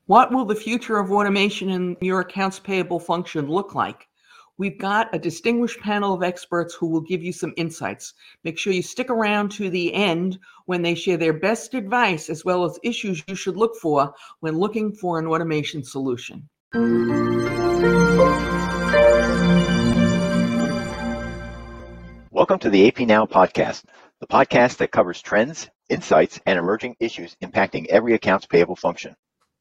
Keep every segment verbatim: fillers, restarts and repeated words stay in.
What will the future of automation in your accounts payable function look like? We've got a distinguished panel of experts who will give you some insights. Make sure you stick around to the end when they share their best advice as well as issues you should look for when looking for an automation solution. Welcome to the A P Now podcast, the podcast that covers trends, insights, and emerging issues impacting every accounts payable function.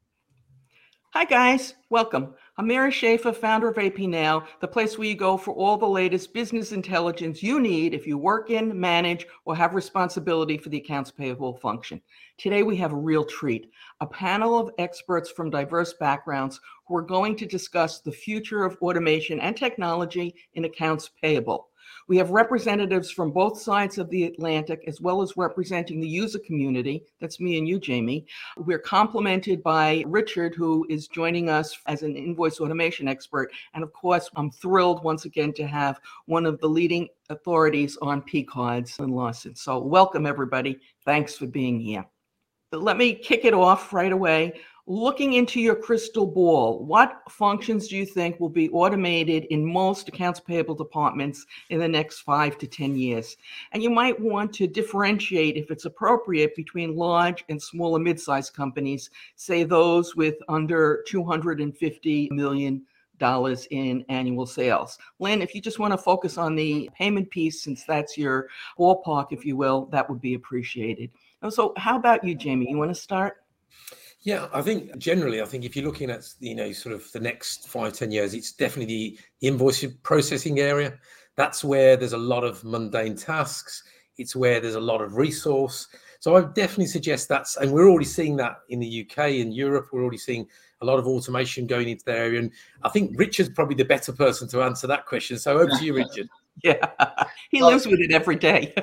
Hi guys, welcome. I'm Mary Schaefer, founder of A P Now, the place where you go for all the latest business intelligence you need if you work in, manage, or have responsibility for the accounts payable function. Today we have a real treat, a panel of experts from diverse backgrounds who are going to discuss the future of automation and technology in accounts payable. We have representatives from both sides of the Atlantic, as well as representing the user community. That's me and you, Jamie. We're complemented by Richard, who is joining us as an invoice automation expert. And of course, I'm thrilled once again to have one of the leading authorities on P cards and Lawson. So welcome, everybody. Thanks for being here. But let me kick it off right away. Looking into your crystal ball, what functions do you think will be automated in most accounts payable departments in the next five to ten years? And you might want to differentiate, if it's appropriate, between large and small and mid-sized companies, say those with under two hundred fifty million dollars in annual sales. Lynn, if you just want to focus on the payment piece, since that's your ballpark, if you will, that would be appreciated. So how about you, Jamie? You want to start? Yeah, I think generally, I think if you're looking at, you know, sort of the next five, ten years, it's definitely the invoice processing area. That's where there's a lot of mundane tasks. It's where there's a lot of resource. So I would definitely suggest that's, and we're already seeing that in the U K and Europe. We're already seeing a lot of automation going into that area. And I think Richard's probably the better person to answer that question. So over to you, Richard. Yeah, he lives with it every day.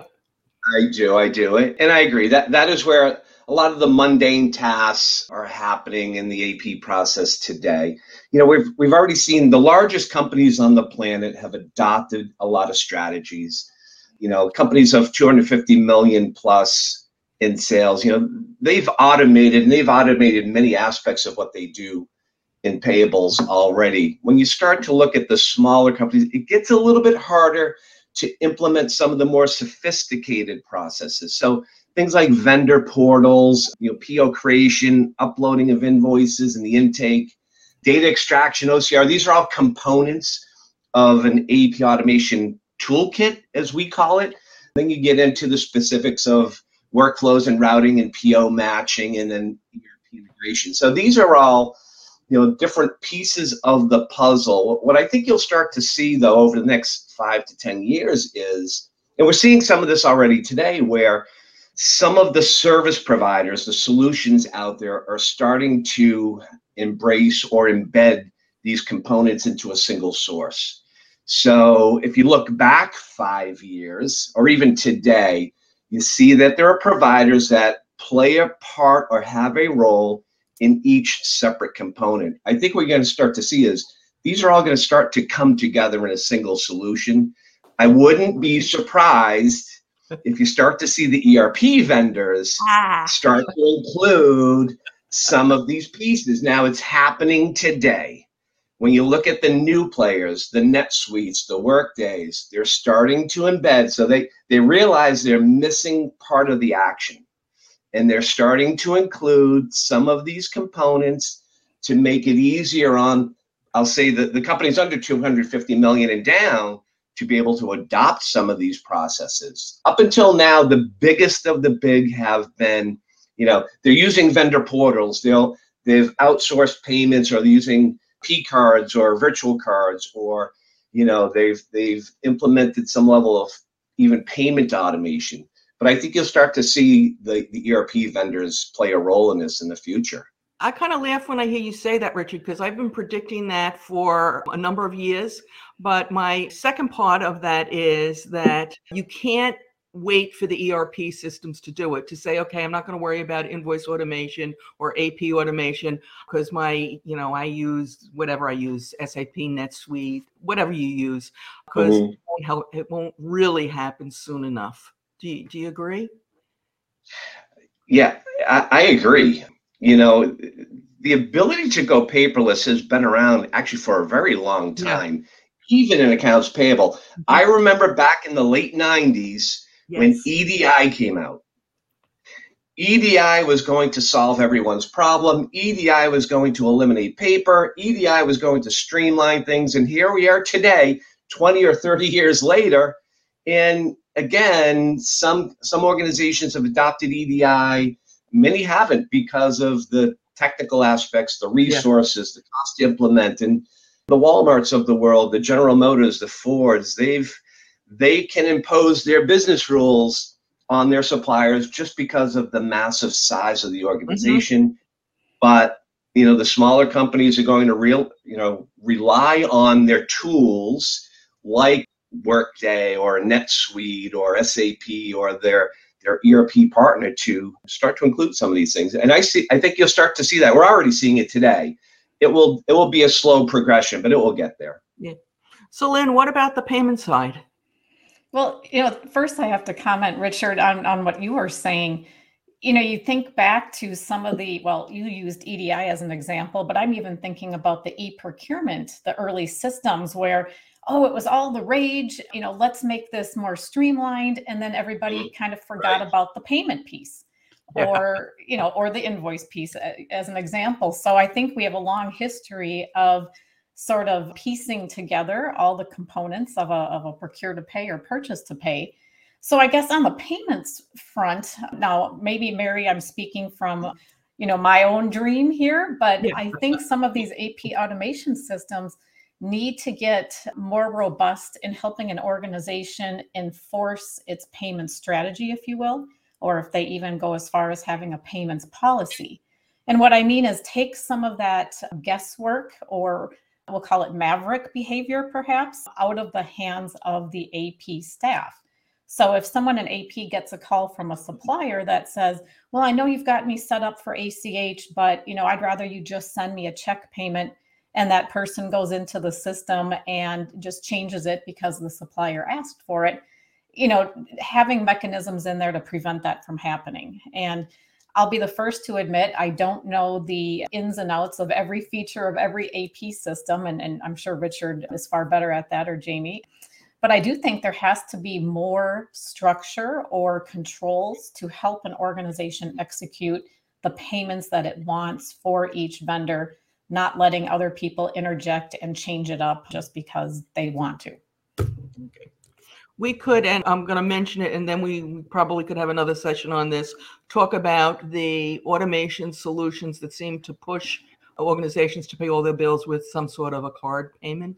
I do, I do. And I agree. That that is where a lot of the mundane tasks are happening in the A P process today. You know, we've we've already seen the largest companies on the planet have adopted a lot of strategies. You know, companies of two hundred fifty million plus in sales, you know, they've automated and they've automated many aspects of what they do in payables already. When you start to look at the smaller companies, it gets a little bit harder to implement some of the more sophisticated processes. So things like vendor portals, you know, P O creation, uploading of invoices and the intake, data extraction, O C R, these are all components of an A P automation toolkit, as we call it. Then you get into the specifics of workflows and routing and P O matching and then E R P integration. So these are all, you know, different pieces of the puzzle. What I think you'll start to see, though, over the next five to ten years is, and we're seeing some of this already today, where some of the service providers, the solutions out there, are starting to embrace or embed these components into a single source. So if you look back five years, or even today, you see that there are providers that play a part or have a role in each separate component. I think what you're going to start to see is these are all going to start to come together in a single solution. I wouldn't be surprised if you start to see the E R P vendors ah. start to include some of these pieces. Now it's happening today. When you look at the new players, the NetSuites, the Workdays, they're starting to embed. So they, they realize they're missing part of the action. And they're starting to include some of these components to make it easier on, I'll say, the, the companies under two hundred fifty million and down to be able to adopt some of these processes. Up until now, the biggest of the big have been, you know, they're using vendor portals. They'll, they've outsourced payments, or they're using P cards or virtual cards, or, you know, they've, they've implemented some level of even payment automation. But I think you'll start to see the, the E R P vendors play a role in this in the future. I kind of laugh when I hear you say that, Richard, because I've been predicting that for a number of years. But my second part of that is that you can't wait for the E R P systems to do it, to say, okay, I'm not going to worry about invoice automation or A P automation because my, you know, I use whatever I use, S A P, NetSuite, whatever you use, because mm-hmm. it won't help, it won't really happen soon enough. Do you, do you agree? Yeah, I, I agree. You know, the ability to go paperless has been around actually for a very long time, yeah. even in accounts payable. Mm-hmm. I remember back in the late nineties yes. when E D I came out. E D I was going to solve everyone's problem. E D I was going to eliminate paper. E D I was going to streamline things. And here we are today, twenty or thirty years later. And again, some some organizations have adopted E D I. Many haven't because of the technical aspects, the resources, yeah. the cost to implement. And the Walmarts of the world, the General Motors, the Fords, they've they can impose their business rules on their suppliers just because of the massive size of the organization. Mm-hmm. But, you know, the smaller companies are going to real, you know, rely on their tools like Workday or NetSuite or S A P or their their E R P partner to start to include some of these things. And I see, I think you'll start to see that. We're already seeing it today. It will, it will be a slow progression, but it will get there. Yeah. So Lynn, what about the payment side? Well, you know, first I have to comment, Richard, on, on what you were saying. You know, you think back to some of the, well, you used E D I as an example, but I'm even thinking about the e-procurement, the early systems where, oh, it was all the rage, you know, let's make this more streamlined. And then everybody kind of forgot right. about the payment piece yeah. or, you know, or the invoice piece as an example. So I think we have a long history of sort of piecing together all the components of a, of a procure to pay or purchase to pay. So I guess on the payments front, now maybe Mary, I'm speaking from, you know, my own dream here, but yeah. I think some of these A P automation systems need to get more robust in helping an organization enforce its payment strategy, if you will, or if they even go as far as having a payments policy. And what I mean is take some of that guesswork, or we'll call it maverick behavior, perhaps, out of the hands of the A P staff. So if someone in A P gets a call from a supplier that says, well, I know you've got me set up for A C H, but you know, I'd rather you just send me a check payment, and that person goes into the system and just changes it because the supplier asked for it, you know, having mechanisms in there to prevent that from happening. And I'll be the first to admit, I don't know the ins and outs of every feature of every A P system. And, and I'm sure Richard is far better at that, or Jamie. But I do think there has to be more structure or controls to help an organization execute the payments that it wants for each vendor, not letting other people interject and change it up just because they want to. Okay. We could, and I'm going to mention it, and then we probably could have another session on this, talk about the automation solutions that seem to push organizations to pay all their bills with some sort of a card payment.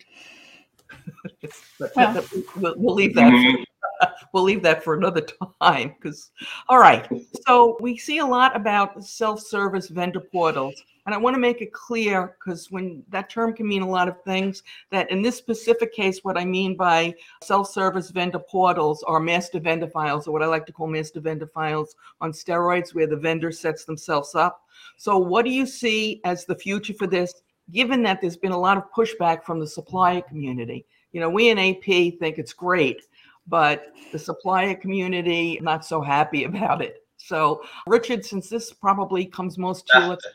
Well, we'll, we'll leave that. For, we'll leave that for another time. Because, all right. So we see a lot about self-service vendor portals. And I want to make it clear, because when that term can mean a lot of things, that in this specific case, what I mean by self-service vendor portals are master vendor files, or what I like to call master vendor files on steroids, where the vendor sets themselves up. So what do you see as the future for this, given that there's been a lot of pushback from the supplier community? You know, we in A P think it's great, but the supplier community not so happy about it. So Richard, since this probably comes most to you, let's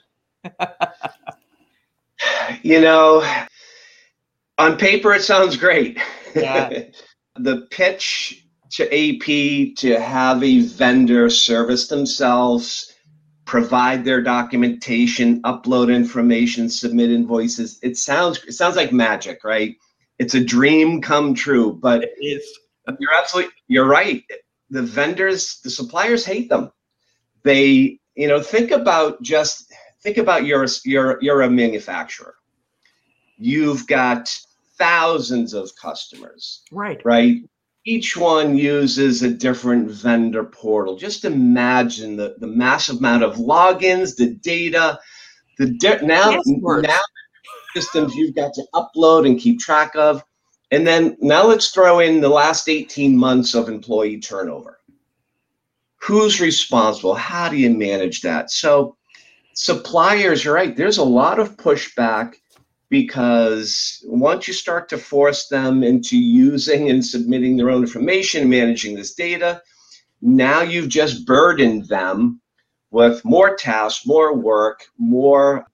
you know, on paper, it sounds great. Yeah. The pitch to A P to have a vendor service themselves, provide their documentation, upload information, submit invoices. It sounds, it sounds like magic, right? It's a dream come true, but it is. You're absolutely, you're right. The vendors, the suppliers hate them. They, you know, think about just, Think about you're, you're, you're a manufacturer. You've got thousands of customers, right? Right. Each one uses a different vendor portal. Just imagine the, the massive amount of logins, the data, the di- now, now systems you've got to upload and keep track of. And then now let's throw in the last eighteen months of employee turnover. Who's responsible? How do you manage that? So suppliers, you're right, there's a lot of pushback, because once you start to force them into using and submitting their own information, managing this data, now you've just burdened them with more tasks, more work, more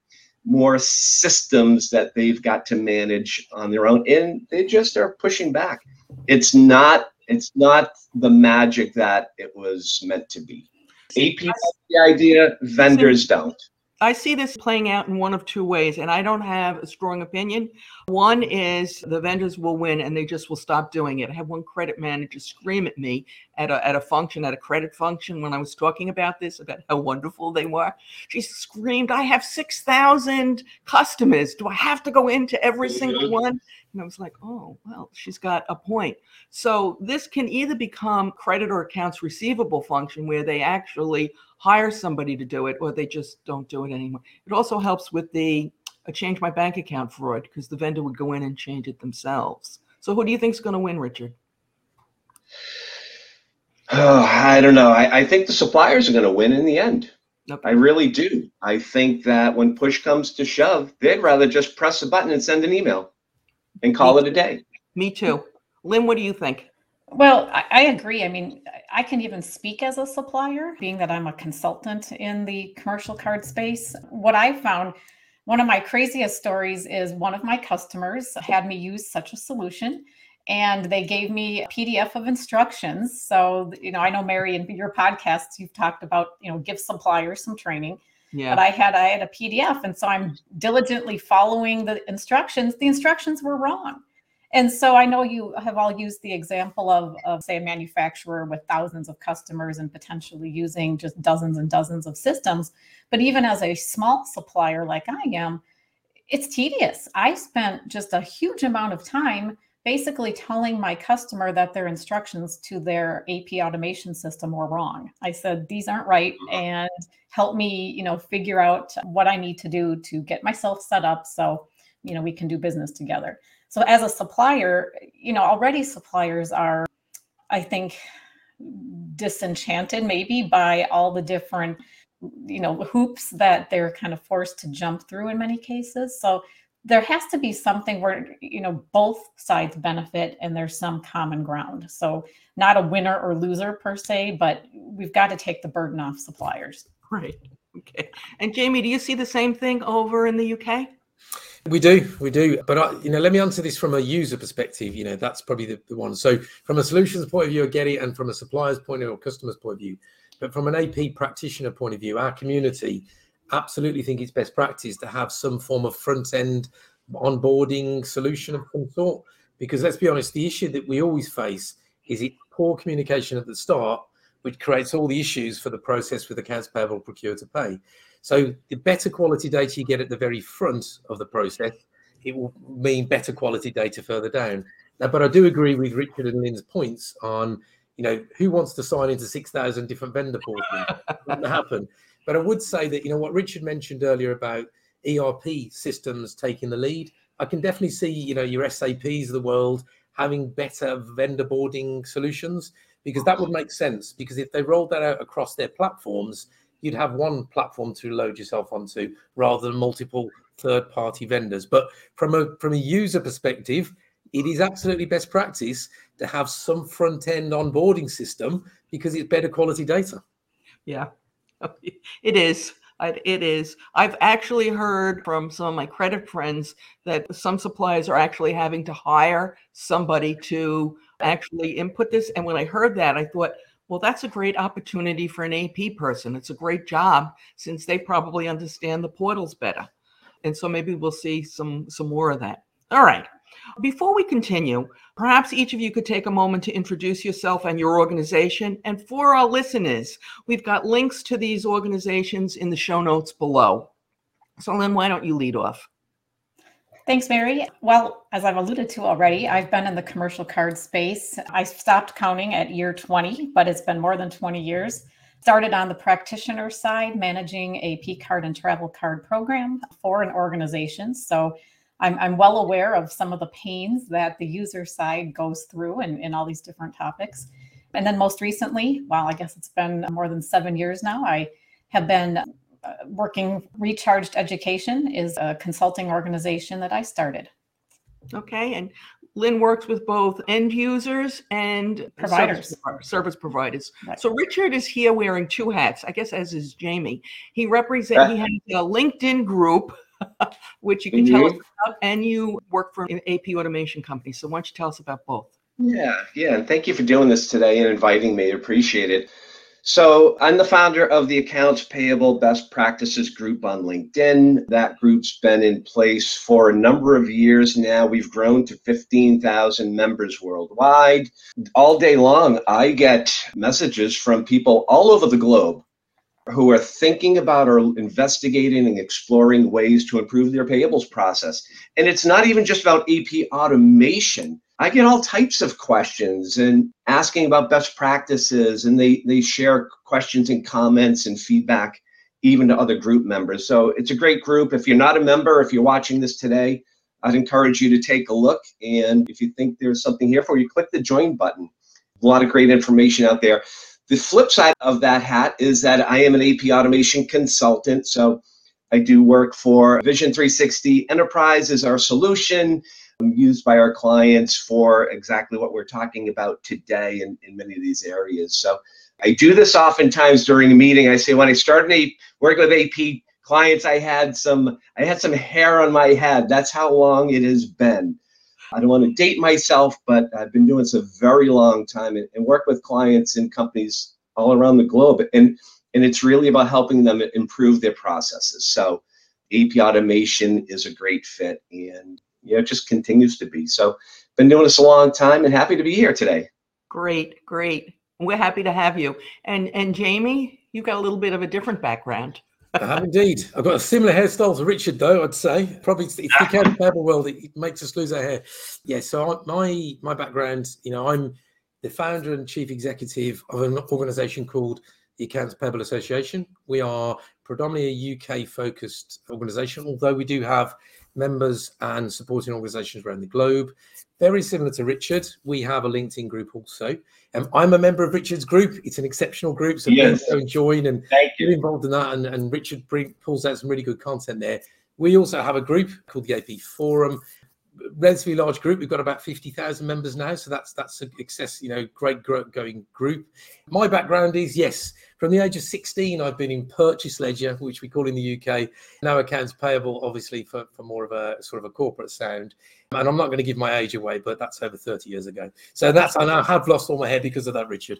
more systems that they've got to manage on their own, and they just are pushing back. It's not it's not the magic that it was meant to be. A P has the idea, vendors don't. I see this playing out in one of two ways, and I don't have a strong opinion. One is the vendors will win and they just will stop doing it. I had one credit manager scream at me at a, at a function, at a credit function, when I was talking about this, about how wonderful they were. She screamed, I have six thousand customers. Do I have to go into every single one? And I was like, oh, well, she's got a point. So this can either become credit or accounts receivable function where they actually hire somebody to do it, or they just don't do it anymore. It also helps with the uh, change my bank account fraud, because the vendor would go in and change it themselves. So who do you think is going to win, Richard? Oh, I don't know. I, I think the suppliers are going to win in the end. Okay. I really do. I think that when push comes to shove, they'd rather just press a button and send an email and call it a day. Me too. Lynn, what do you think? Well, I, I agree. I mean, I can even speak as a supplier, being that I'm a consultant in the commercial card space. What I found, one of my craziest stories is one of my customers had me use such a solution, and they gave me a P D F of instructions. So, you know, I know, Mary, in your podcasts, you've talked about, you know, give suppliers some training. Yeah. But I had I had a P D F, and so I'm diligently following the instructions. The instructions were wrong. And so I know you have all used the example of, of, say, a manufacturer with thousands of customers and potentially using just dozens and dozens of systems. But even as a small supplier like I am, it's tedious. I spent just a huge amount of time basically telling my customer that their instructions to their A P automation system were wrong. I said, these aren't right, and help me, you know, figure out what I need to do to get myself set up so, you know, we can do business together. So as a supplier, you know, already suppliers are, I think, disenchanted maybe by all the different, you know, hoops that they're kind of forced to jump through in many cases. So there has to be something where, you know, both sides benefit and there's some common ground. So not a winner or loser per se, but we've got to take the burden off suppliers. Right. Okay. And Jamie, do you see the same thing over in the U K? We do, we do. But, I, you know, let me answer this from a user perspective. You know, that's probably the, the one. So from a solutions point of view, I get it. And from a supplier's point of view or customer's point of view. But from an A P practitioner point of view, our community absolutely think it's best practice to have some form of front-end onboarding solution of some sort. Because let's be honest, the issue that we always face is it poor communication at the start, which creates all the issues for the process with accounts payable, procure to pay. So the better quality data you get at the very front of the process, it will mean better quality data further down. Now, but I do agree with Richard and Lynn's points on, you know, who wants to sign into six thousand different vendor portals? It wouldn't happen. But I would say that, you know, what Richard mentioned earlier about E R P systems taking the lead, I can definitely see, you know, your S A Ps of the world having better vendor boarding solutions, because that would make sense. Because if they rolled that out across their platforms, you'd have one platform to load yourself onto rather than multiple third-party vendors. But from a from a user perspective, it is absolutely best practice to have some front-end onboarding system because it's better quality data. Yeah, it is. It is. I've actually heard from some of my credit friends that some suppliers are actually having to hire somebody to actually input this. And when I heard that, I thought, well, that's a great opportunity for an A P person. It's a great job since they probably understand the portals better. And so maybe we'll see some, some more of that. All right. Before we continue, perhaps each of you could take a moment to introduce yourself and your organization. And for our listeners, we've got links to these organizations in the show notes below. So Lynn, why don't you lead off? Thanks, Mary. Well, as I've alluded to already, I've been in the commercial card space. I stopped counting at year twenty, but it's been more than twenty years. Started on the practitioner side, managing a P card and travel card program for an organization. So I'm, I'm well aware of some of the pains that the user side goes through in, in all these different topics. And then most recently, well, I guess it's been more than seven years now, I have been uh, working Recharged Education is a consulting organization that I started. Okay. And Lynn works with both end users and providers, service, service providers. Right. So Richard is here wearing two hats, I guess, as is Jamie. He represents, he has a LinkedIn group which you can tell us Mhm. about, and you work for an A P automation company. So why don't you tell us about both? Yeah, yeah, and thank you for doing this today and inviting me. I appreciate it. So, I'm the founder of the Accounts Payable Best Practices group on LinkedIn. That group's been in place for a number of years now. We've grown to fifteen thousand members worldwide. All day long, I get messages from people all over the globe who are thinking about or investigating and exploring ways to improve their payables process. And it's not even just about A P automation. I get all types of questions and asking about best practices, and they, they share questions and comments and feedback even to other group members. So it's a great group. If you're not a member, if you're watching this today, I'd encourage you to take a look. And if you think there's something here for you, click the join button. A lot of great information out there. The flip side of that hat is that I am an A P automation consultant. So I do work for Vision three sixty Enterprise is our solution used by our clients for exactly what we're talking about today in, in many of these areas. So I do this oftentimes during a meeting. I say when I started a, working with A P clients, I had some I had some hair on my head. That's how long it has been. I don't want to date myself, but I've been doing this a very long time and, and work with clients and companies all around the globe. And, and it's really about helping them improve their processes. So A P automation is a great fit, and you know, it just continues to be. So been doing this a long time and happy to be here today. Great, great. We're happy to have you. And and Jamie, you've got a little bit of a different background. I have indeed. I've got a similar hairstyle to Richard, though, I'd say. Probably it's the accounts payable world that makes us lose our hair. Yeah, so I, my my background, you know, I'm the founder and chief executive of an organization called the Accounts Payable Association. We are predominantly a U K-focused organization, although we do have members and supporting organizations around the globe. Very similar to Richard, we have a LinkedIn group also. Um, I'm a member of Richard's group. It's an exceptional group, so Yes. please go and join and Thank get involved in that. And, and Richard bring, pulls out some really good content there. We also have a group called the A P Forum. Relatively large group. We've got about fifty thousand members now, so that's that's an excess, you know, great going group. My background is, yes, from the age of sixteen, I've been in purchase ledger, which we call in the U K, now accounts payable, obviously for, for more of a sort of a corporate sound. And I'm not going to give my age away, but that's over thirty years ago. So that's, and I have lost all my hair because of that, Richard.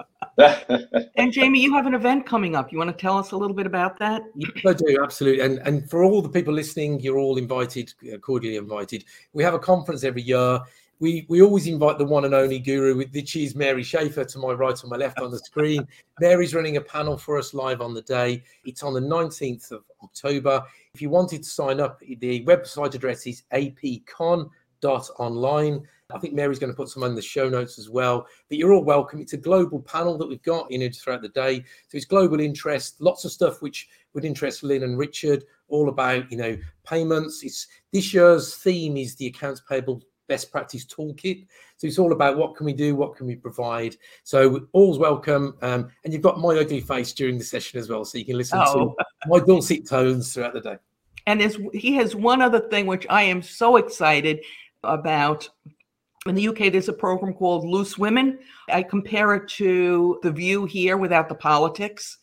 And Jamie, you have an event coming up. You want to tell us a little bit about that? Yes, I do, absolutely. And and for all the people listening, you're all invited, cordially invited. We have a conference every year. We we always invite the one and only guru, which is Mary Schaefer, to my right or my left on the screen. Mary's running a panel for us live on the day. It's on the nineteenth of October. If you wanted to sign up, the website address is a p con dot online. I think Mary's going to put some in the show notes as well. But you're all welcome. It's a global panel that we've got in it throughout the day. So it's global interest, lots of stuff which would interest Lynn and Richard, all about, you know, payments. It's this year's theme is the Accounts Payable Best Practice Toolkit. So it's all about what can we do, what can we provide. So all's welcome. Um, and you've got my ugly face during the session as well, so you can listen Oh. to my dulcet tones throughout the day. And there's, he has one other thing which I am so excited about. In the U K, there's a program called Loose Women. I compare it to The View here without the politics.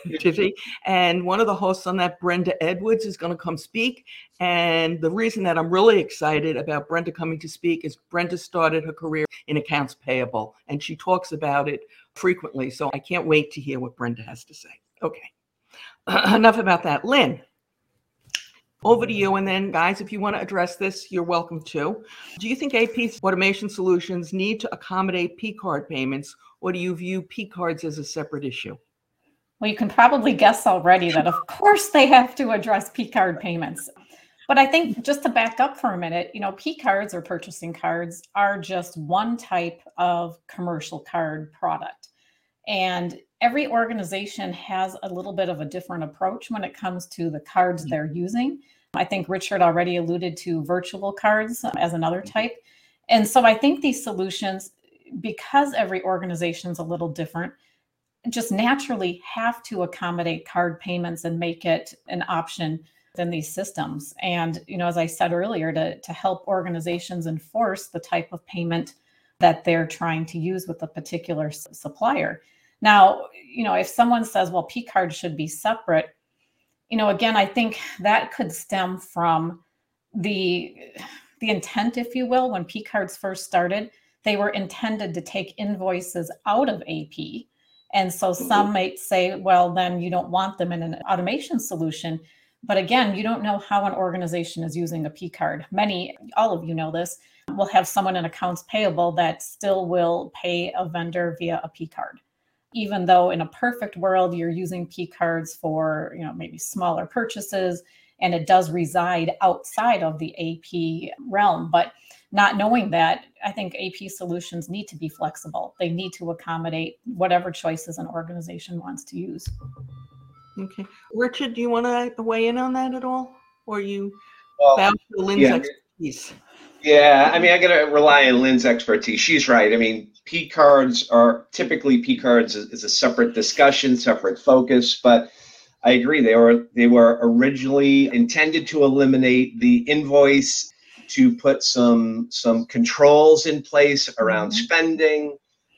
And one of the hosts on that, Brenda Edwards, is going to come speak. And the reason that I'm really excited about Brenda coming to speak is Brenda started her career in accounts payable, and she talks about it frequently. So I can't wait to hear what Brenda has to say. Okay, enough about that. Lynn, over to you. And then, guys, if you want to address this, you're welcome to. Do you think A P automation solutions need to accommodate P card payments, or do you view P cards as a separate issue? Well, you can probably guess already that, of course, they have to address P card payments. But I think just to back up for a minute, you know, P cards or purchasing cards are just one type of commercial card product. And every organization has a little bit of a different approach when it comes to the cards they're using. I think Richard already alluded to virtual cards as another type. And so I think these solutions, because every organization is a little different, just naturally have to accommodate card payments and make it an option in these systems. And, you know, as I said earlier, to, to help organizations enforce the type of payment that they're trying to use with a particular s- supplier. Now, you know, if someone says, well, P cards should be separate, you know, again, I think that could stem from the the intent, if you will. When P cards first started, they were intended to take invoices out of A P. And so some might say, well, then you don't want them in an automation solution. But again, you don't know how an organization is using a P card. Many, all of you know this, will have someone in accounts payable that still will pay a vendor via a P card. Even though in a perfect world, you're using P cards for, you know, maybe smaller purchases, and it does reside outside of the A P realm. But not knowing that, I think A P solutions need to be flexible. They need to accommodate whatever choices an organization wants to use. Okay. Richard, do you want to weigh in on that at all? Or you Well, bow to Lynn's yeah. expertise? Yeah, I mean, I got to rely on Lynn's expertise. She's right. I mean, P cards are typically P cards is, is a separate discussion, separate focus, but I agree. They were they were originally intended to eliminate the invoice, to put some some controls in place around Mm-hmm. spending,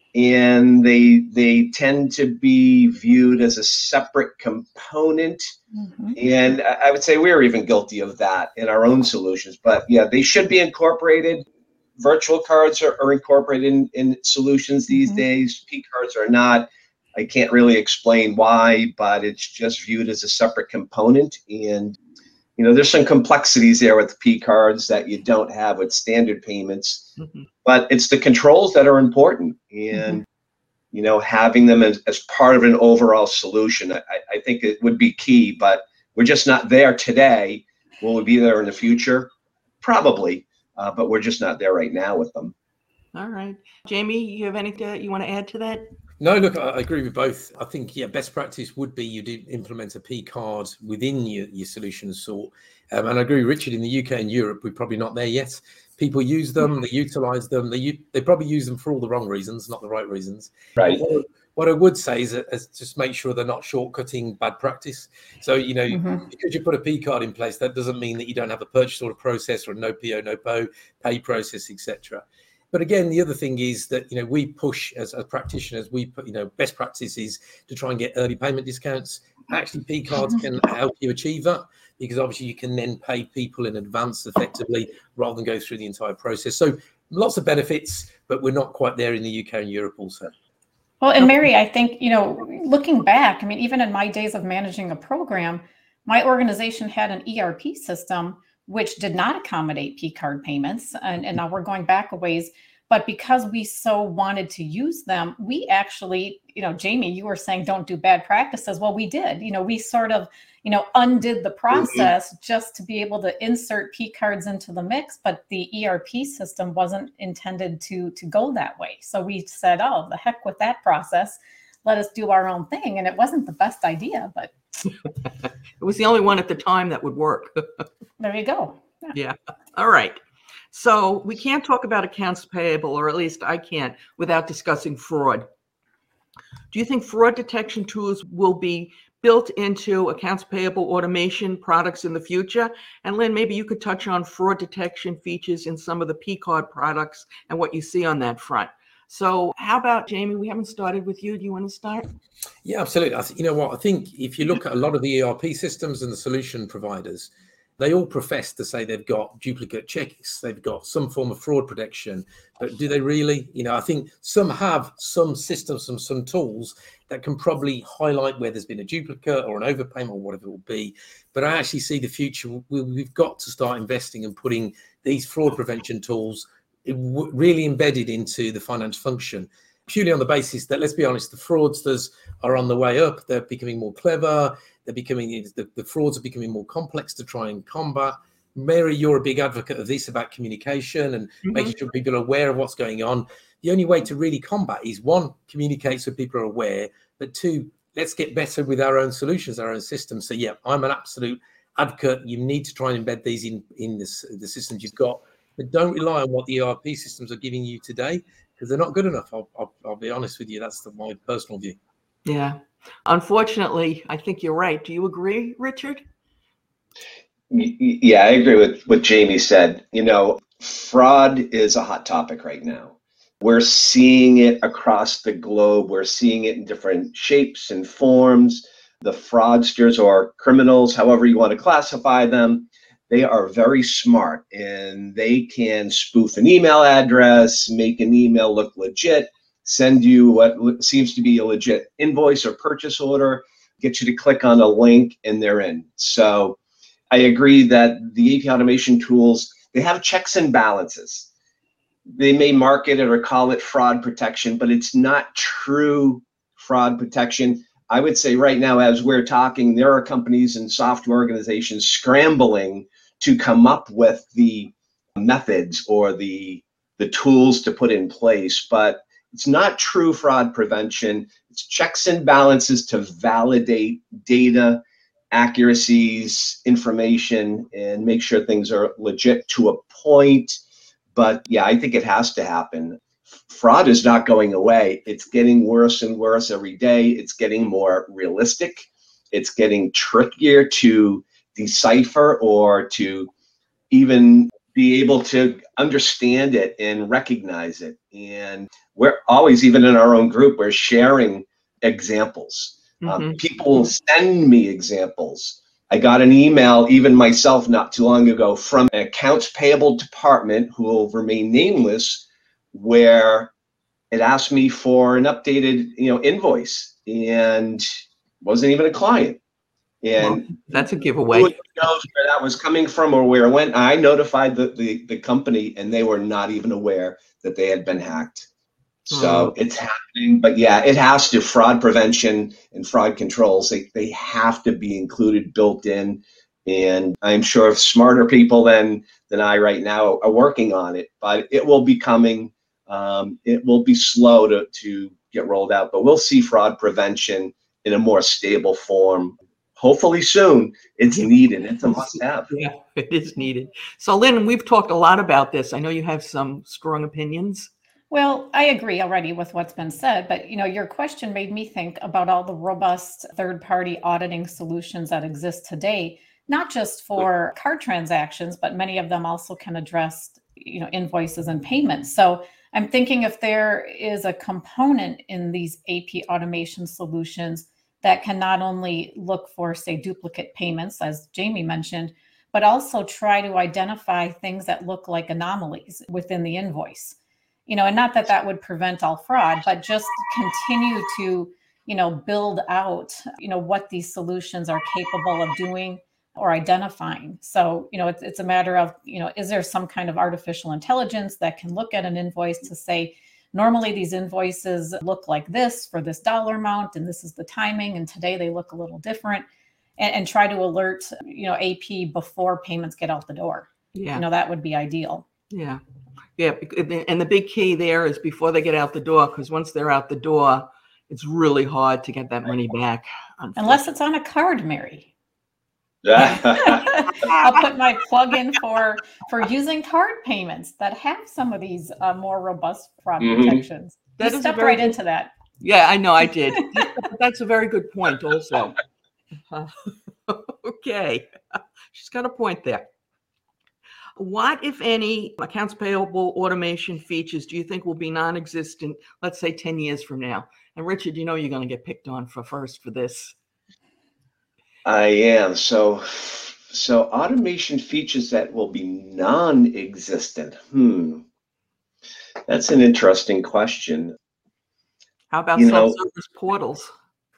and they they tend to be viewed as a separate component. Mm-hmm. And I I would say we're even guilty of that in our own solutions. But yeah, they should be incorporated. Virtual cards are, are incorporated in, in solutions these Mhm. days. P cards are not. I can't really explain why, but it's just viewed as a separate component. And, you know, there's some complexities there with P cards that you don't have with standard payments. Mhm. But it's the controls that are important. And, you know, having them as, as part of an overall solution, I, I think it would be key. But we're just not there today. Will we be there in the future? Probably. Uh, but we're just not there right now with them. All right. Jamie, you have anything you want to add to that? No, look, I I agree with both. I think, yeah, best practice would be you do implement a P card within your, your solution sort. Um, and I agree, Richard, in the U K and Europe, we're probably not there yet. People use them, they utilize them, they u- they probably use them for all the wrong reasons, not the right reasons. Right. What, I- what I would say is, that, is just make sure they're not shortcutting bad practice. So, you know, Mhm. because you put a P card in place, that doesn't mean that you don't have a purchase order process or a no P O, no P O pay process, et cetera. But again, the other thing is that, you know, we push as, as practitioners, we put, you know, best practices to try and get early payment discounts. Actually, P cards can help you achieve that, because obviously you can then pay people in advance effectively rather than go through the entire process. So lots of benefits, but we're not quite there in the U K and Europe also. Well, and Mary, I think, you know, looking back, I mean, even in my days of managing a program, my organization had an E R P system which did not accommodate P card payments. And, and now we're going back a ways. But because we so wanted to use them, we actually, you know, Jamie, you were saying don't do bad practices. Well, we did. You know, we sort of, you know, undid the process mm-hmm. just to be able to insert P cards into the mix. But the E R P system wasn't intended to, to go that way. So we said, oh, the heck with that process. Let us do our own thing. And it wasn't the best idea, but it was the only one at the time that would work. There you go. Yeah. yeah. All right. So we can't talk about accounts payable, or at least I can't, without discussing fraud. Do you think fraud detection tools will be built into accounts payable automation products in the future? And Lynn, maybe you could touch on fraud detection features in some of the P card products and what you see on that front. So how about, Jamie, we haven't started with you. Do you want to start? Yeah, absolutely. I th- you know what? I think if you look at a lot of the E R P systems and the solution providers, they all profess to say they've got duplicate checks, they've got some form of fraud protection, but do they really? You know, I think some have some systems, some some tools that can probably highlight where there's been a duplicate or an overpayment or whatever it will be. But I actually see the future. We, we've got to start investing and putting these fraud prevention tools really embedded into the finance function, purely on the basis that, let's be honest, the fraudsters are on the way up. They're becoming more clever. They're becoming, the, the frauds are becoming more complex to try and combat. Mary, you're a big advocate of this about communication and mm-hmm. making sure people are aware of what's going on. The only way to really combat is, one, communicate so people are aware, but two, let's get better with our own solutions, our own systems. So yeah, I'm an absolute advocate. You need to try and embed these in, in this, the systems you've got, but don't rely on what the E R P systems are giving you today, because they're not good enough. I'll, I'll, I'll be honest with you. That's the, my personal view. Yeah. Unfortunately, I think you're right. Do you agree, Richard? Yeah, I agree with what Jamie said. You know, fraud is a hot topic right now. We're seeing it across the globe. We're seeing it in different shapes and forms. the fraudsters or criminals, however you want to classify them, they are very smart and they can spoof an email address, make an email look legit, send you what seems to be a legit invoice or purchase order, get you to click on a link, and they're in. So I agree that the A P automation tools, they have checks and balances. They may market it or call it fraud protection, but it's not true fraud protection. I would say right now, as we're talking, there are companies and software organizations scrambling to come up with the methods or the, the tools to put in place, but it's not true fraud prevention. It's checks and balances to validate data, accuracies, information, and make sure things are legit to a point. But yeah, I think it has to happen. Fraud is not going away. It's getting worse and worse every day. It's getting more realistic. It's getting trickier to decipher or to even be able to understand it and recognize it. And we're always, even in our own group, we're sharing examples. Mm-hmm. Um, people send me examples. I got an email, even myself, not too long ago, from an accounts payable department who will remain nameless, where it asked me for an updated, you know, invoice, and wasn't even a client. And well, that's a giveaway. Who knows where that was coming from or where it went? I notified the, the, the company, and they were not even aware that they had been hacked. So mm. it's happening. But yeah, it has to. Fraud prevention and fraud controls, they, they have to be included, built in. And I'm sure smarter people than, than I right now are working on it. But it will be coming. Um, it will be slow to, to get rolled out. But we'll see fraud prevention in a more stable form. Hopefully soon. It's needed. It's a must-have. Yeah, it is needed. So, Lynn, we've talked a lot about this. I know you have some strong opinions. Well, I agree already with what's been said, but you know, your question made me think about all the robust third-party auditing solutions that exist today, not just for card transactions, but many of them also can address, you know, invoices and payments. So I'm thinking if there is a component in these A P automation solutions that can not only look for, say, duplicate payments, as Jamie mentioned, but also try to identify things that look like anomalies within the invoice. You know, and not that that would prevent all fraud, but just continue to, you know, build out, you know, what these solutions are capable of doing or identifying. So, you know, it's, it's a matter of, you know, is there some kind of artificial intelligence that can look at an invoice to say, normally these invoices look like this for this dollar amount, and this is the timing, and today they look a little different, and, and try to alert, you know, A P before payments get out the door. Yeah. You know, that would be ideal. Yeah. Yeah. And the big key there is before they get out the door, because once they're out the door, it's really hard to get that money back. Unless it's on a card, Mary. I'll put my plug in for for using card payments that have some of these uh, more robust fraud mm-hmm. protections. That Just step right good, into that. Yeah, I know I did. That's a very good point also. Uh, okay. She's got a point there. What, if any, accounts payable automation features do you think will be non-existent, let's say ten years from now? And Richard, you know you're going to get picked on for first for this. I am. So, so automation features that will be non-existent. Hmm. That's an interesting question. How about you self-service know, portals?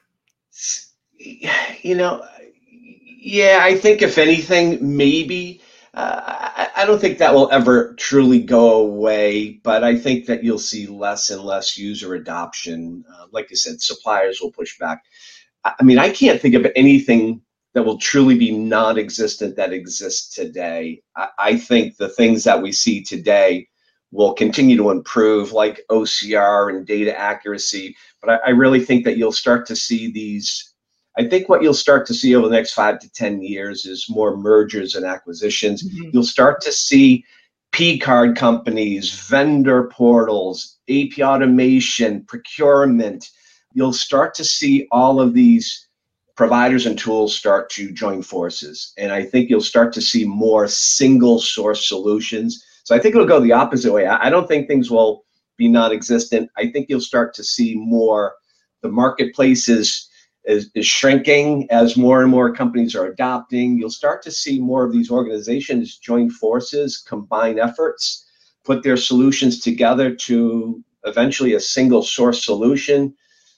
You know, yeah, I think if anything, maybe. Uh, I, I don't think that will ever truly go away, but I think that you'll see less and less user adoption. Uh, like I said, suppliers will push back. I mean, I can't think of anything that will truly be non-existent that exists today. I, I think the things that we see today will continue to improve, like O C R and data accuracy. But I, I really think that you'll start to see these. I think what you'll start to see over the next five to ten years is more mergers and acquisitions. Mm-hmm. You'll start to see P card companies, vendor portals, A P automation, procurement. You'll start to see all of these providers and tools start to join forces. And I think you'll start to see more single source solutions. So I think it'll go the opposite way. I don't think things will be non-existent. I think you'll start to see more the marketplaces is, is shrinking as more and more companies are adopting. You'll start to see more of these organizations join forces, combine efforts, put their solutions together to eventually a single source solution.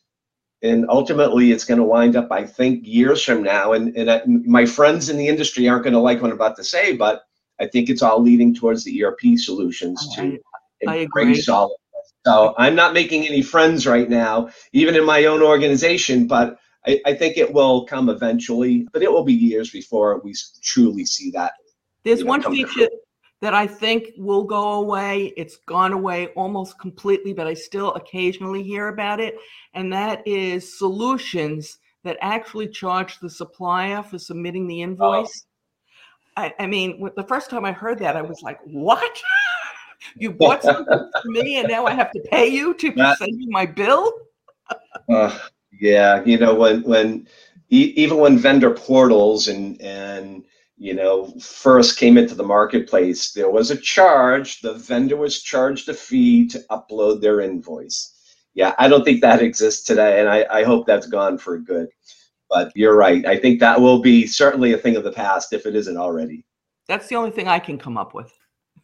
And ultimately, it's going to wind up, I think, years from now. And, and I, my friends in the industry aren't going to like what I'm about to say, but I think it's all leading towards the E R P solutions to I, I embrace agree. all of this. So I'm not making any friends right now, even in my own organization, but I, I think it will come eventually. But it will be years before we truly see that. There's you know, one come to feature fruition. that I think will go away. It's gone away almost completely, but I still occasionally hear about it. And that is solutions that actually charge the supplier for submitting the invoice. Oh. I, I mean, the first time I heard that, I was like, what? You bought something for me and now I have to pay you to That, send you my bill? uh, yeah, you know, when, when e- even when vendor portals and, and, you know, first came into the marketplace, there was a charge. The vendor was charged a fee to upload their invoice. Yeah, I don't think that exists today, and I, I hope that's gone for good. But you're right. I think that will be certainly a thing of the past if it isn't already. That's the only thing I can come up with.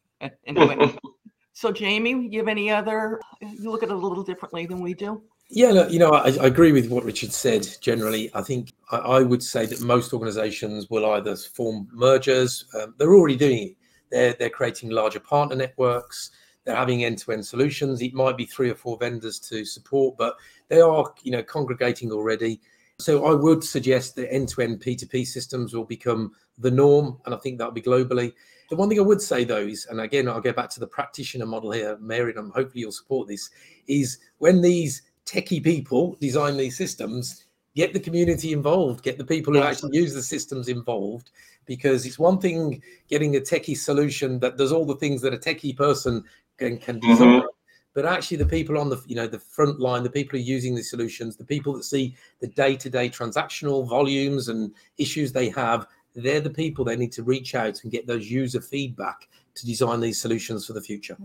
Anyway, so Jamie, you have any other, you look at it a little differently than we do? Yeah, look, you know, I, I agree with what Richard said. Generally, I think I, I would say that most organizations will either form mergers. Um, they're already doing it. They're, they're creating larger partner networks. They're having end-to-end solutions. It might be three or four vendors to support, but they are, you know, congregating already. So I would suggest that end-to-end P two P systems will become the norm, and I think that'll be globally. The one thing I would say, though, is, and again, I'll go back to the practitioner model here, Mary, and hopefully you'll support this, is when these techie people design these systems, get the community involved, get the people who Yes. actually use the systems involved, because it's one thing getting a techie solution that does all the things that a techie person can, can design. Mm-hmm. But actually the people on the, you know, the front line, the people who are using the solutions, the people that see the day-to-day transactional volumes and issues they have, they're the people they need to reach out and get those user feedback to design these solutions for the future.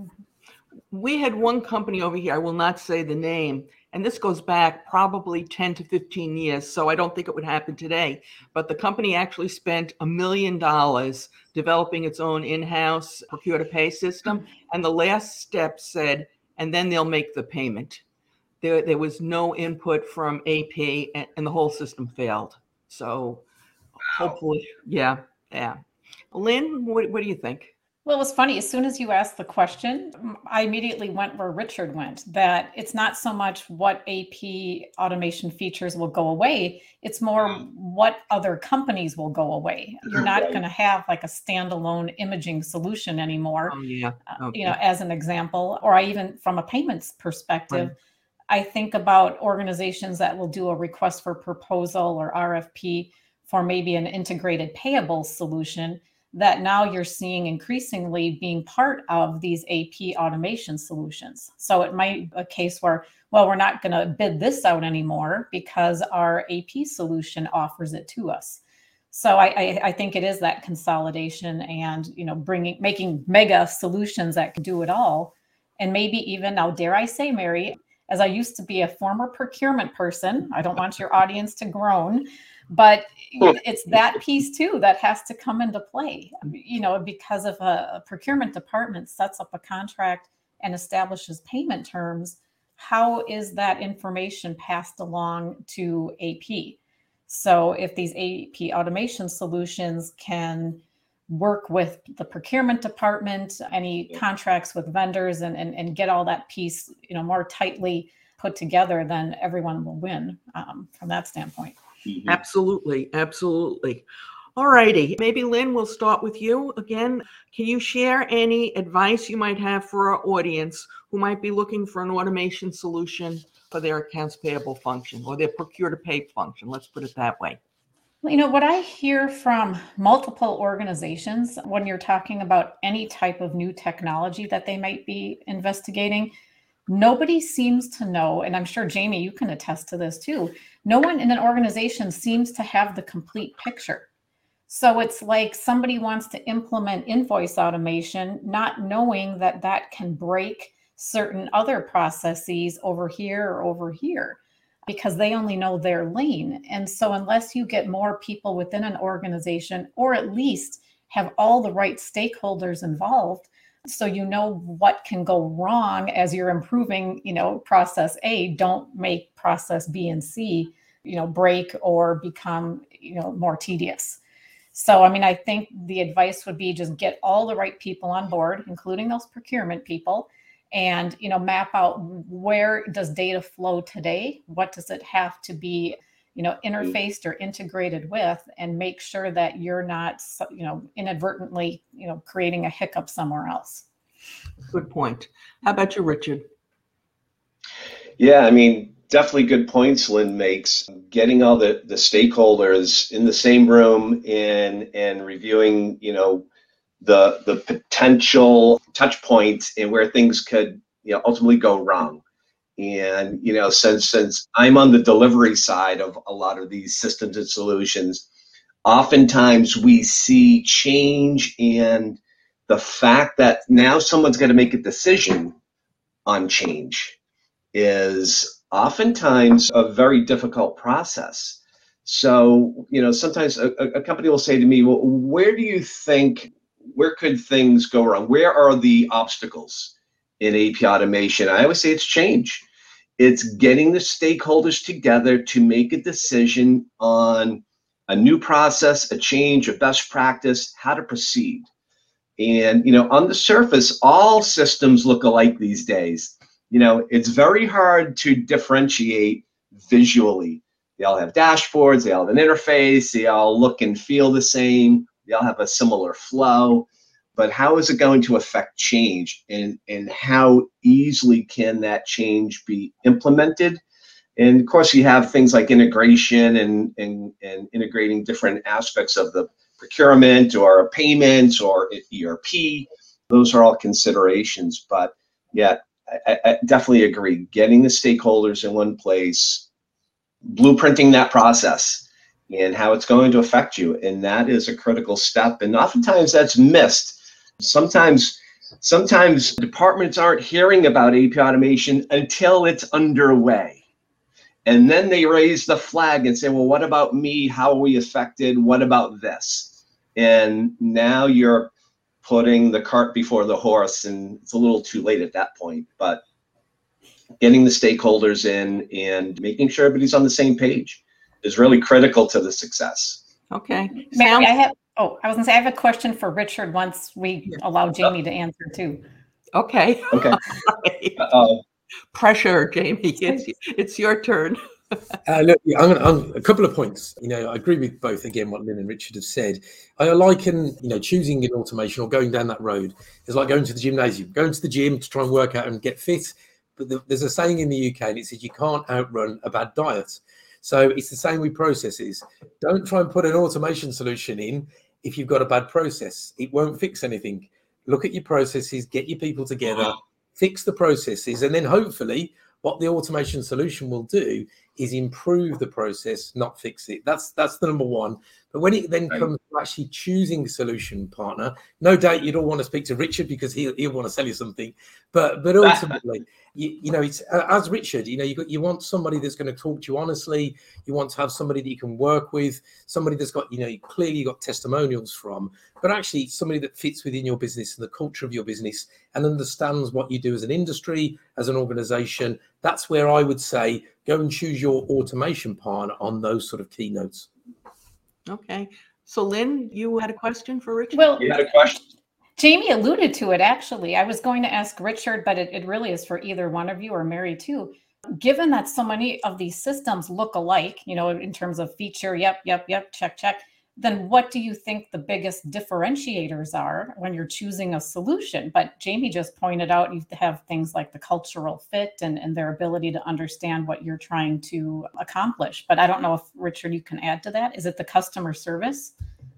We had one company over here, I will not say the name, and this goes back probably ten to fifteen years, so I don't think it would happen today. But the company actually spent a million dollars developing its own in-house procure-to-pay system, and the last step said, and then they'll make the payment. There, there was no input from A P, and, and the whole system failed. So wow. Hopefully, yeah, yeah. Lynn, what, what do you think? Well, it was funny. As soon as you asked the question, I immediately went where Richard went, that it's not so much what A P automation features will go away. It's more what other companies will go away. You're not right. going to have like a standalone imaging solution anymore. Oh, yeah. Okay. You know, as an example, or I even from a payments perspective, right. I think about organizations that will do a request for proposal or R F P for maybe an integrated payables solution, that now you're seeing increasingly being part of these A P automation solutions. So it might be a case where, well, we're not going to bid this out anymore because our A P solution offers it to us. So I, I, I think it is that consolidation and, you know, bringing, making mega solutions that can do it all. And maybe even, now dare I say, Mary, as I used to be a former procurement person, I don't want your audience to groan, but it's that piece too that has to come into play, you know, because if a, a procurement department sets up a contract and establishes payment terms, how is that information passed along to A P? So if these A P automation solutions can work with the procurement department, any contracts with vendors, and, and, and get all that piece, you know, more tightly put together, then everyone will win um, from that standpoint. Mm-hmm. Absolutely. Absolutely. All righty. Maybe Lynn, we'll start with you again. Can you share any advice you might have for our audience who might be looking for an automation solution for their accounts payable function or their procure to pay function? Let's put it that way. You know, what I hear from multiple organizations when you're talking about any type of new technology that they might be investigating, nobody seems to know, and I'm sure, Jamie, you can attest to this too, no one in an organization seems to have the complete picture. So it's like somebody wants to implement invoice automation, not knowing that that can break certain other processes over here or over here. because they only know their lane. And so unless you get more people within an organization, or at least have all the right stakeholders involved, so you know what can go wrong as you're improving, you know, process A, don't make process B and C, you know, break or become, you know, more tedious. So, I mean, I think the advice would be just get all the right people on board, including those procurement people, and, you know, map out where does data flow today? What does it have to be, you know, interfaced or integrated with, and make sure that you're not, you know, inadvertently, you know, creating a hiccup somewhere else. Good point. How about you, Richard? Yeah, I mean, definitely good points Lynn makes. Getting all the, the stakeholders in the same room and and reviewing, you know, the the potential touch points and where things could, you know, ultimately go wrong. And, you know, since since I'm on the delivery side of a lot of these systems and solutions, oftentimes we see change, and the fact that now someone's got to make a decision on change is oftentimes a very difficult process. So, you know, sometimes a, a company will say to me, well, where do you think, where could things go wrong? Where are the obstacles in A P automation? I always say it's change. It's getting the stakeholders together to make a decision on a new process, a change, a best practice, how to proceed. And, you know, on the surface, all systems look alike these days. You know, it's very hard to differentiate visually. They all have dashboards, they all have an interface, they all look and feel the same, they all have a similar flow. But how is it going to affect change, and, and how easily can that change be implemented? And of course, you have things like integration and, and, and integrating different aspects of the procurement or payments or E R P. Those are all considerations. But yeah, I, I definitely agree. Getting the stakeholders in one place, blueprinting that process and how it's going to affect you. And that is a critical step. And oftentimes that's missed. Sometimes, sometimes departments aren't hearing about A P automation until it's underway. And then they raise the flag and say, well, what about me? How are we affected? What about this? And now you're putting the cart before the horse, and it's a little too late at that point. But getting the stakeholders in and making sure everybody's on the same page is really critical to the success. Okay. Mary, I have, oh, I was gonna say, I have a question for Richard once we allow Jamie to answer too. Okay. Okay. Uh, Pressure, Jamie. It's, it's your turn. Uh, look, I'm, gonna, I'm a couple of points. You know, I agree with both, again, what Lynn and Richard have said. I liken, you know, choosing an automation or going down that road is like going to the gymnasium, going to the gym to try and work out and get fit. But the, there's a saying in the U K, and it says you can't outrun a bad diet. So it's the same with processes. Don't try and put an automation solution in if you've got a bad process. It won't fix anything. Look at your processes, get your people together, fix the processes, and then hopefully what the automation solution will do is improve the process, not fix it. That's that's the number one. But when it then right. comes to actually choosing a solution partner, no doubt you'd all want to speak to Richard because he'll, he'll want to sell you something. But but ultimately, you, you know, it's uh, as Richard, you know, you got, you want somebody that's going to talk to you honestly. You want to have somebody that you can work with, somebody that's got, you know, clearly you got testimonials from, but actually somebody that fits within your business and the culture of your business and understands what you do as an industry, as an organization. That's where I would say go and choose your automation partner on those sort of keynotes. Okay. So Lynn, you had a question for Richard? Well, You had a question? Jamie alluded to it, actually. I was going to ask Richard, but it, it really is for either one of you or Mary too. Given that so many of these systems look alike, you know, in terms of feature, yep, yep, yep, check, check, then what do you think the biggest differentiators are when you're choosing a solution? But Jamie just pointed out you have things like the cultural fit and, and their ability to understand what you're trying to accomplish. But I don't know if, Richard, you can add to that. Is it the customer service?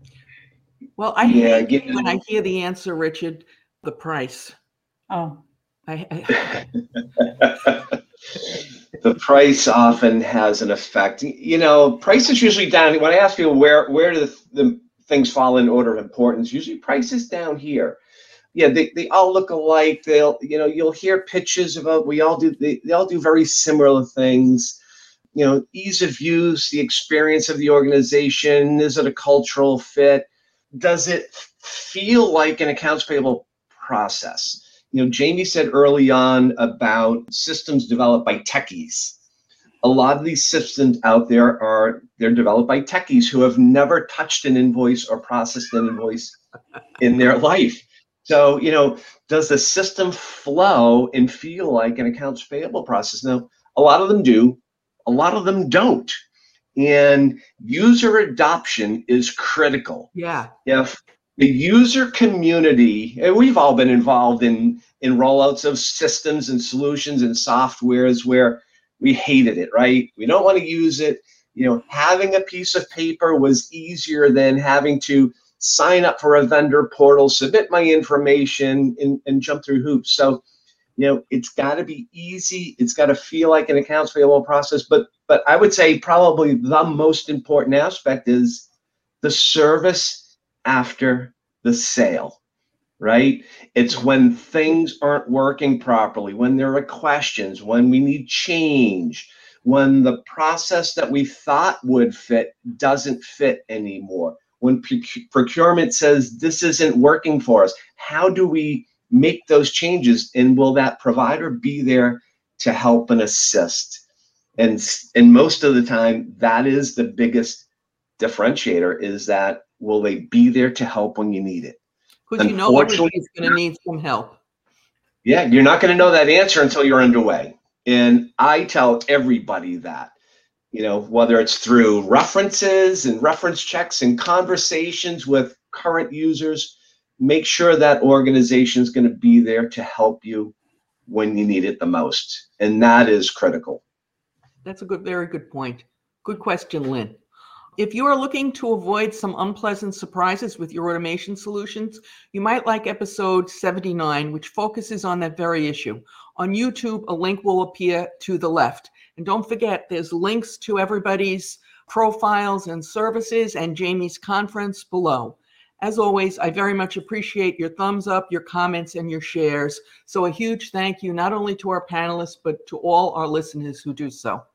Well, I Yeah, hate get- when I hear the answer, Richard, the price. Oh, I, I, The price often has an effect. You know, price is usually down. When I ask people where where do the, the things fall in order of importance, usually price is down here. Yeah, they, they all look alike. They'll, you know, you'll hear pitches about we all do they, they all do very similar things. you know, ease of use, the experience of the organization. Is it a cultural fit? Does it feel like an accounts payable process? You know, Jamie said early on about systems developed by techies. A lot of these systems out there are, they're developed by techies who have never touched an invoice or processed an invoice in their life. So, you know, does the system flow and feel like an accounts payable process? Now, a lot of them do, a lot of them don't. And user adoption is critical. Yeah. If the user community, and we've all been involved in, in rollouts of systems and solutions and softwares where we hated it, right? We don't want to use it. You know, having a piece of paper was easier than having to sign up for a vendor portal, submit my information, and, and jump through hoops. So, you know, it's got to be easy. It's got to feel like an accounts payable process. But, but I would say probably the most important aspect is the service after the sale, right? It's when things aren't working properly, when there are questions, when we need change, when the process that we thought would fit doesn't fit anymore, when procurement says this isn't working for us. How do we make those changes, and will that provider be there to help and assist? And, and most of the time, that is the biggest differentiator, is that will they be there to help when you need it? Because you know everybody's going to need some help. Yeah, you're not going to know that answer until you're underway. And I tell everybody that, you know, whether it's through references and reference checks and conversations with current users, make sure that organization is going to be there to help you when you need it the most. And that is critical. That's a good, very good point. Good question, Lynn. If you are looking to avoid some unpleasant surprises with your automation solutions, you might like episode seventy-nine, which focuses on that very issue. On YouTube, a link will appear to the left. And don't forget, there's links to everybody's profiles and services and Jamie's conference below. As always, I very much appreciate your thumbs up, your comments, and your shares. So a huge thank you not only to our panelists, but to all our listeners who do so.